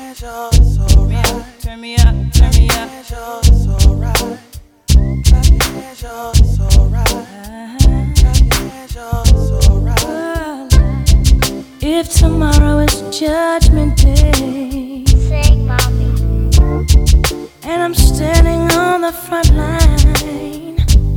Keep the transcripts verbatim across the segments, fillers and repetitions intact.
Turn me up, turn me up. If tomorrow is Judgment Day, Sing, mommy. and I'm standing on the front line,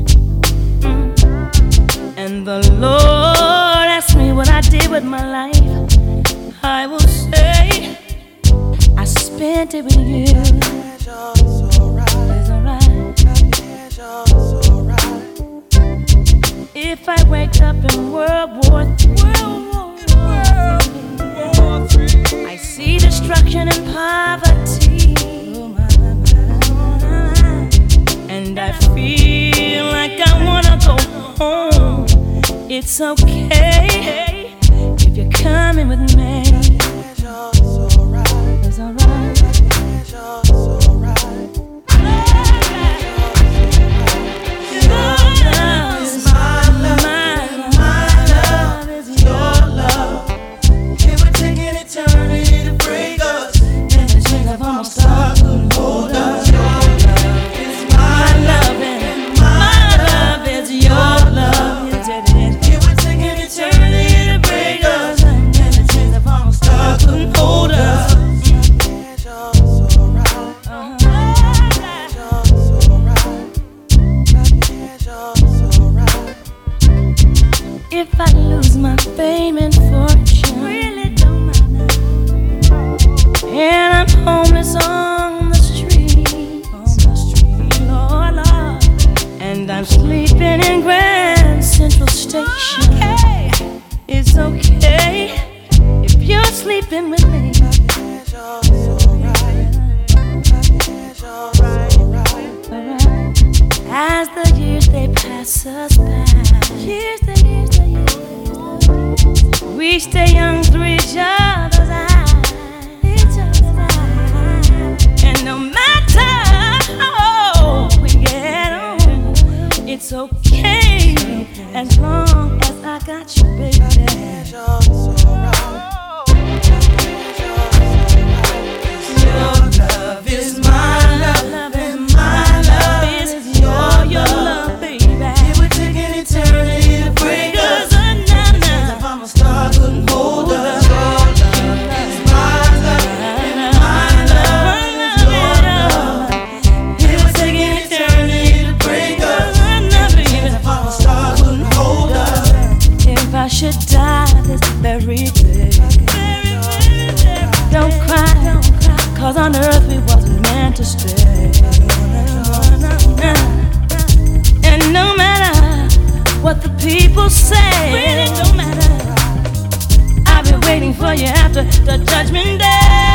mm, and the Lord asks me what I did with my life, I will say I spent it with you. It's alright. If I wake up in World War Three, I see destruction and poverty, and I feel like I wanna go home. It's okay if you're coming with me. It's alright. If I lose my fame and fortune, really don't matter, and I'm homeless on the street, on the street, Lord, Lord, and I'm sleeping in Grand Central Station, okay. It's okay if you're sleeping with me. As the years they pass us by, years the years the years, we stay young through each other's eyes, each other's eyes. And no matter how we get on, it's okay as long as I got you, baby. Your love is my love, and my love is your, your love, baby. It would take an eternity to break us. If I'm a star, couldn't hold us. Your love is my love, and my love is your love. It would take an eternity to break us. If I'm a star, couldn't hold us. If I should die this very day, don't cry, don't cry, 'cause on earth we wasn't meant to stay. And no matter what the people say, really don't matter, I'll be waiting for you after the judgment day.